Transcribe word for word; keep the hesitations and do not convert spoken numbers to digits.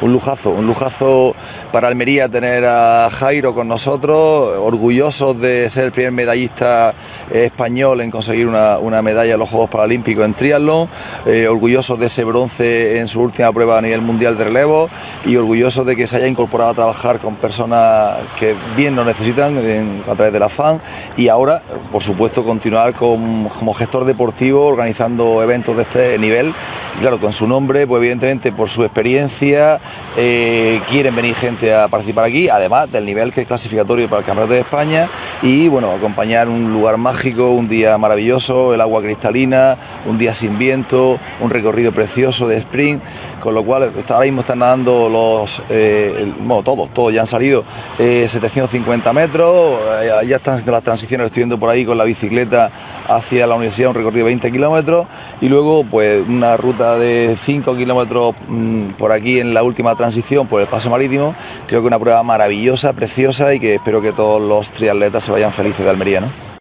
un lujazo, un lujazo para Almería tener a Jairo con nosotros, orgullosos de ser el primer medallista español en conseguir una, una medalla en los Juegos Paralímpicos en triatlón, eh, orgullosos de ese bronce en su última prueba a nivel mundial de relevo y orgullosos de que se haya incorporado a trabajar con personas que bien lo necesitan en, a través de la F A N y ahora, por supuesto, continuar con, como gestor deportivo organizando eventos de este nivel. Y claro, con su nombre, pues evidentemente por su experiencia eh, quieren venir gente a participar aquí, además del nivel que es clasificatorio para el Campeonato de España y bueno, acompañar un lugar mágico, un día maravilloso, el agua cristalina, un día sin viento, un recorrido precioso de sprint, con lo cual ahora mismo están nadando los, eh, el, bueno, todos, todos ya han salido eh, setecientos cincuenta metros, eh, ya están las transiciones, estoy viendo por ahí con la bicicleta hacia la universidad, un recorrido de veinte kilómetros y luego pues una ruta de cinco kilómetros mmm, por aquí en la última transición por el paso marítimo. Creo que una prueba maravillosa, preciosa y que espero que todos los triatletas se vayan felices de Almería, ¿no?